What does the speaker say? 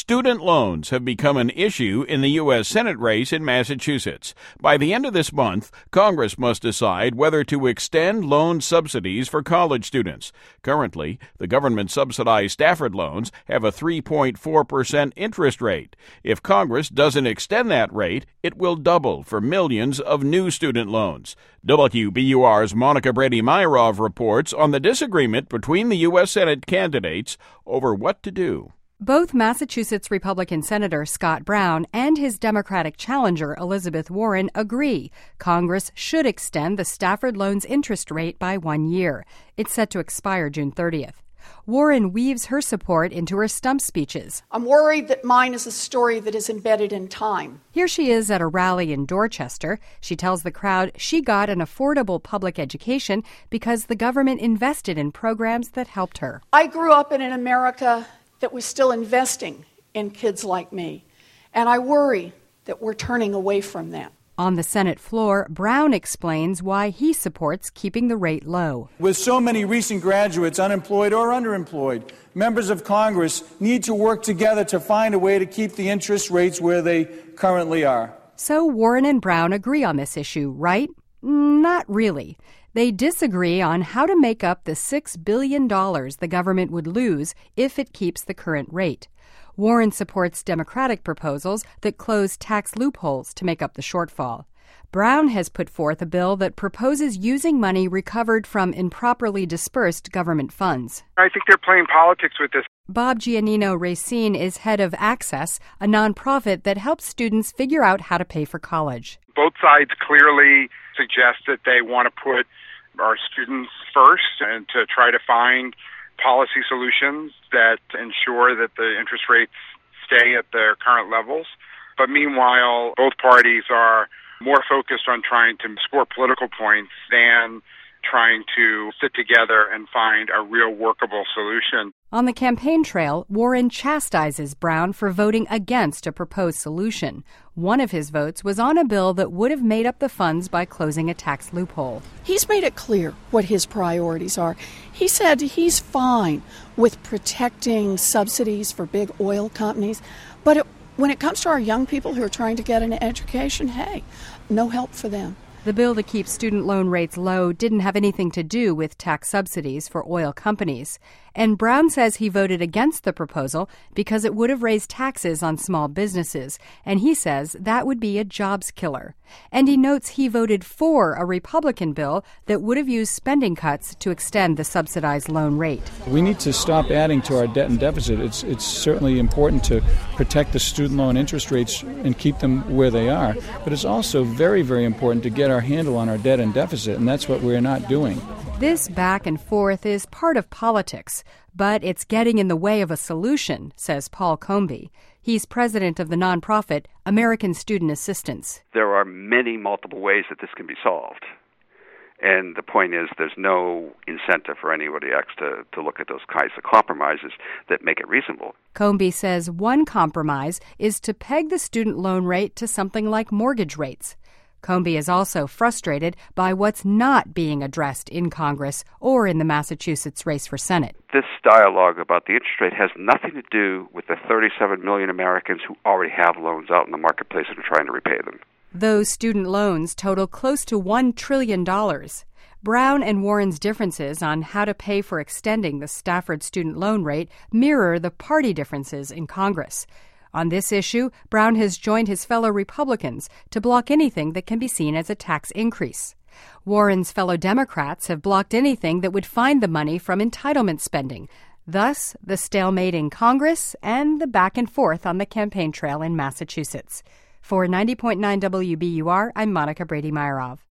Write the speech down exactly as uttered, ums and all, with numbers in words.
Student loans have become an issue in the U S Senate race in Massachusetts. By the end of this month, Congress must decide whether to extend loan subsidies for college students. Currently, the government-subsidized Stafford loans have a three point four percent interest rate. If Congress doesn't extend that rate, it will double for millions of new student loans. W B U R's Monica Brady-Myrov reports on the disagreement between the U S Senate candidates over what to do. Both Massachusetts Republican Senator Scott Brown and his Democratic challenger Elizabeth Warren agree Congress should extend the Stafford loan's interest rate by one year. It's set to expire June thirtieth. Warren weaves her support into her stump speeches. I'm worried that mine is a story that is embedded in time. Here she is at a rally in Dorchester. She tells the crowd she got an affordable public education because the government invested in programs that helped her. I grew up in an America that was still investing in kids like me, and I worry that we're turning away from that. On the Senate floor, Brown explains why he supports keeping the rate low. With so many recent graduates unemployed or underemployed, members of Congress need to work together to find a way to keep the interest rates where they currently are. So Warren and Brown agree on this issue, right? Not really. They disagree on how to make up the six billion dollars the government would lose if it keeps the current rate. Warren supports Democratic proposals that close tax loopholes to make up the shortfall. Brown has put forth a bill that proposes using money recovered from improperly dispersed government funds. I think they're playing politics with this. Bob Giannino Racine is head of Access, a nonprofit that helps students figure out how to pay for college. Both sides clearly suggest that they want to put our students first and to try to find policy solutions that ensure that the interest rates stay at their current levels. But meanwhile, both parties are more focused on trying to score political points than trying to sit together and find a real workable solution. On the campaign trail, Warren chastises Brown for voting against a proposed solution. One of his votes was on a bill that would have made up the funds by closing a tax loophole. He's made it clear what his priorities are. He said he's fine with protecting subsidies for big oil companies, but it, when it comes to our young people who are trying to get an education, hey, no help for them. The bill to keep student loan rates low didn't have anything to do with tax subsidies for oil companies. And Brown says he voted against the proposal because it would have raised taxes on small businesses, and he says that would be a jobs killer. And he notes he voted for a Republican bill that would have used spending cuts to extend the subsidized loan rate. We need to stop adding to our debt and deficit. It's, it's certainly important to protect the student loan interest rates and keep them where they are, but it's also very, very important to get our handle on our debt and deficit, and that's what we're not doing. This back and forth is part of politics, but it's getting in the way of a solution, says Paul Comby. He's president of the nonprofit American Student Assistance. There are many multiple ways that this can be solved. And the point is there's no incentive for anybody else to, to look at those kinds of compromises that make it reasonable. Comby says one compromise is to peg the student loan rate to something like mortgage rates. Comby is also frustrated by what's not being addressed in Congress or in the Massachusetts race for Senate. This dialogue about the interest rate has nothing to do with the thirty-seven million Americans who already have loans out in the marketplace and are trying to repay them. Those student loans total close to one trillion dollars. Brown and Warren's differences on how to pay for extending the Stafford student loan rate mirror the party differences in Congress. On this issue, Brown has joined his fellow Republicans to block anything that can be seen as a tax increase. Warren's fellow Democrats have blocked anything that would find the money from entitlement spending. Thus, the stalemate in Congress and the back and forth on the campaign trail in Massachusetts. For ninety point nine W B U R, I'm Monica Brady-Myrov.